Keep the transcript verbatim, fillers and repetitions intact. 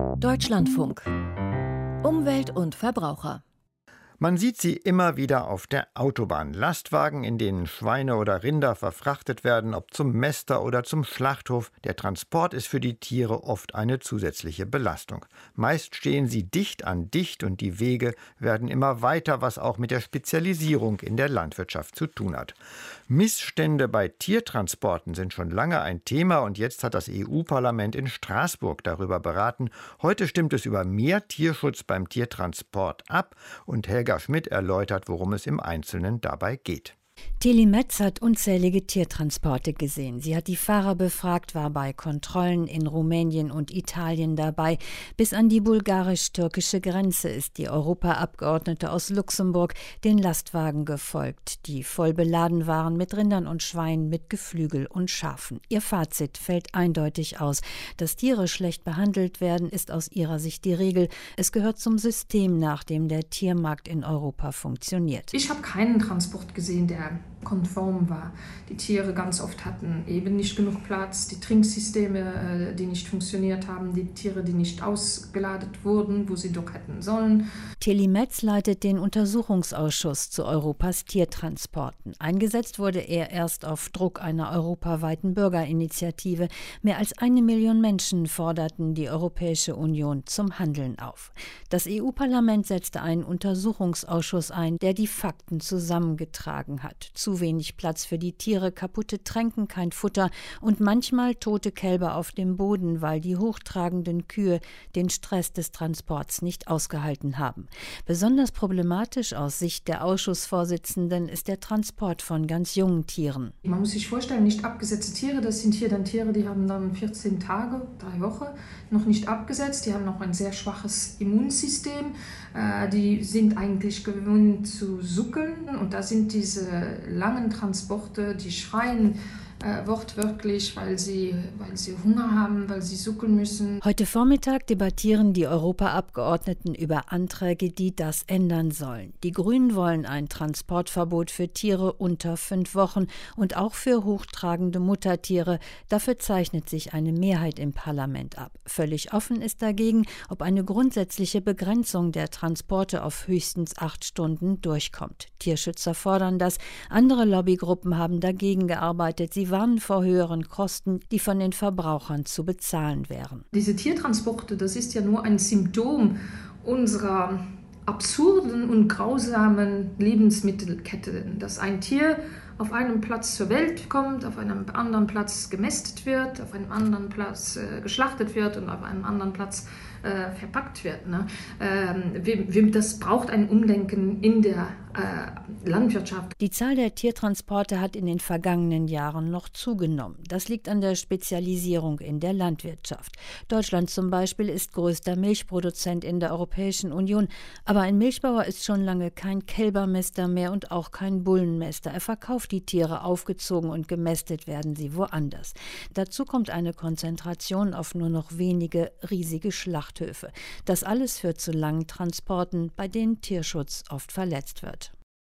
Deutschlandfunk. Umwelt und Verbraucher. Man sieht sie immer wieder auf der Autobahn. Lastwagen, in denen Schweine oder Rinder verfrachtet werden, ob zum Mäster oder zum Schlachthof. Der Transport ist für die Tiere oft eine zusätzliche Belastung. Meist stehen sie dicht an dicht und die Wege werden immer weiter, was auch mit der Spezialisierung in der Landwirtschaft zu tun hat. Missstände bei Tiertransporten sind schon lange ein Thema und jetzt hat das E U-Parlament in Straßburg darüber beraten. Heute stimmt es über mehr Tierschutz beim Tiertransport ab und Helga Schmidt erläutert, worum es im Einzelnen dabei geht. Tilly Metz hat unzählige Tiertransporte gesehen. Sie hat die Fahrer befragt, war bei Kontrollen in Rumänien und Italien dabei. Bis an die bulgarisch-türkische Grenze ist die Europaabgeordnete aus Luxemburg den Lastwagen gefolgt, die voll beladen waren mit Rindern und Schweinen, mit Geflügel und Schafen. Ihr Fazit fällt eindeutig aus. Dass Tiere schlecht behandelt werden, ist aus ihrer Sicht die Regel. Es gehört zum System, nach dem der Tiermarkt in Europa funktioniert. Ich habe keinen Transport gesehen, der konform war. Die Tiere ganz oft hatten eben nicht genug Platz, die Trinksysteme, die nicht funktioniert haben, die Tiere, die nicht ausgeladen wurden, wo sie doch hätten sollen. Tilly Metz leitet den Untersuchungsausschuss zu Europas Tiertransporten. Eingesetzt wurde er erst auf Druck einer europaweiten Bürgerinitiative. Mehr als eine Million Menschen forderten die Europäische Union zum Handeln auf. Das E U-Parlament setzte einen Untersuchungsausschuss ein, der die Fakten zusammengetragen hat. Zu wenig Platz für die Tiere, kaputte Tränken, kein Futter und manchmal tote Kälber auf dem Boden, weil die hochtragenden Kühe den Stress des Transports nicht ausgehalten haben. Besonders problematisch aus Sicht der Ausschussvorsitzenden ist der Transport von ganz jungen Tieren. Man muss sich vorstellen, nicht abgesetzte Tiere, das sind hier dann Tiere, die haben dann vierzehn Tage, drei Wochen, noch nicht abgesetzt. Die haben noch ein sehr schwaches Immunsystem. Die sind eigentlich gewöhnt zu suckeln und da sind diese langen Transporte, die schreien äh, wortwörtlich, weil sie, weil sie Hunger haben, weil sie suckeln müssen. Heute Vormittag debattieren die Europaabgeordneten über Anträge, die das ändern sollen. Die Grünen wollen ein Transportverbot für Tiere unter fünf Wochen und auch für hochtragende Muttertiere. Dafür zeichnet sich eine Mehrheit im Parlament ab. Völlig offen ist dagegen, ob eine grundsätzliche Begrenzung der Transporte auf höchstens acht Stunden durchkommt. Tierschützer fordern das. Andere Lobbygruppen haben dagegen gearbeitet. Sie warnen vor höheren Kosten, die von den Verbrauchern zu bezahlen wären. Diese Tiertransporte, das ist ja nur ein Symptom unserer absurden und grausamen Lebensmittelkette, dass ein Tier auf einem Platz zur Welt kommt, auf einem anderen Platz gemästet wird, auf einem anderen Platz äh, geschlachtet wird und auf einem anderen Platz äh, verpackt wird. Ne? Ähm, wir, wir, das braucht ein Umdenken in der äh, Landwirtschaft. Die Zahl der Tiertransporte hat in den vergangenen Jahren noch zugenommen. Das liegt an der Spezialisierung in der Landwirtschaft. Deutschland zum Beispiel ist größter Milchproduzent in der Europäischen Union. Aber ein Milchbauer ist schon lange kein Kälbermäster mehr und auch kein Bullenmäster. Er verkauft die Tiere, aufgezogen und gemästet werden sie woanders. Dazu kommt eine Konzentration auf nur noch wenige riesige Schlachthöfe. Das alles führt zu langen Transporten, bei denen Tierschutz oft verletzt wird.